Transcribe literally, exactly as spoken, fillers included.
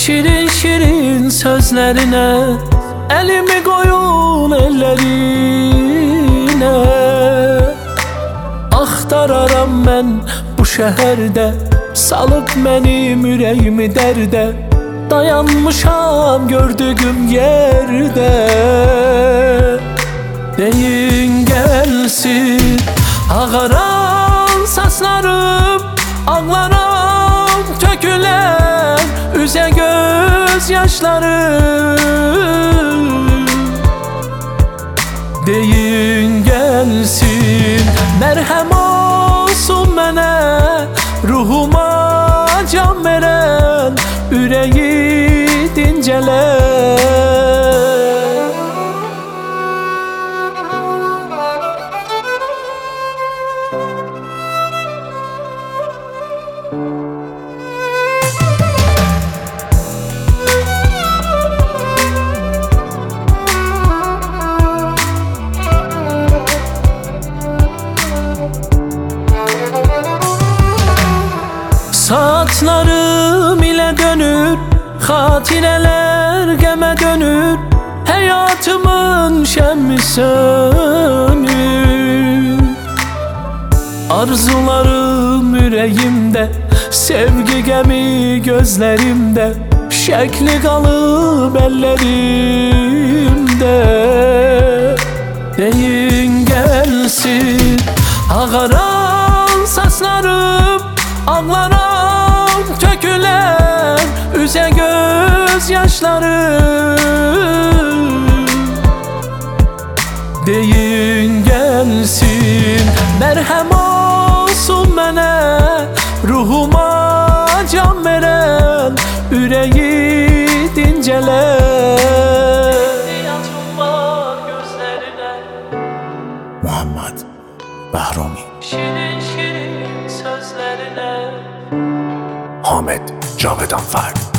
şirin şirin sözlerine, elimi koyun ellerine. Axtararam ben bu şehirde, salıp benim yüreğimi derde. Dayanmışam gördüğüm yerde. Deyin gelsin ağaran saçlarım, ağlaram tökülen üze göz yaşlarım. Deyin gelsin merhem olsun mene, ruhuma can veren yüreği dinceler. Saatlarım ile dönür, hatireler geme dönür. Hayatımın şemmi sönür. Arzularım yüreğimde, sevgi gemi gözlerimde. Şekli kalıp ellerimde. Deyin gelsin ağaran saçlarım, ağlaram tökülen üze göz yaşlarım. Deyin gelsin merhem olsun mene, ruhuma can veren yüreği dinceler. İhtiyacım var gözlerine, Muhammed Bahromi. şirin şirin sözlerine, Ahmet Cavedan Fard.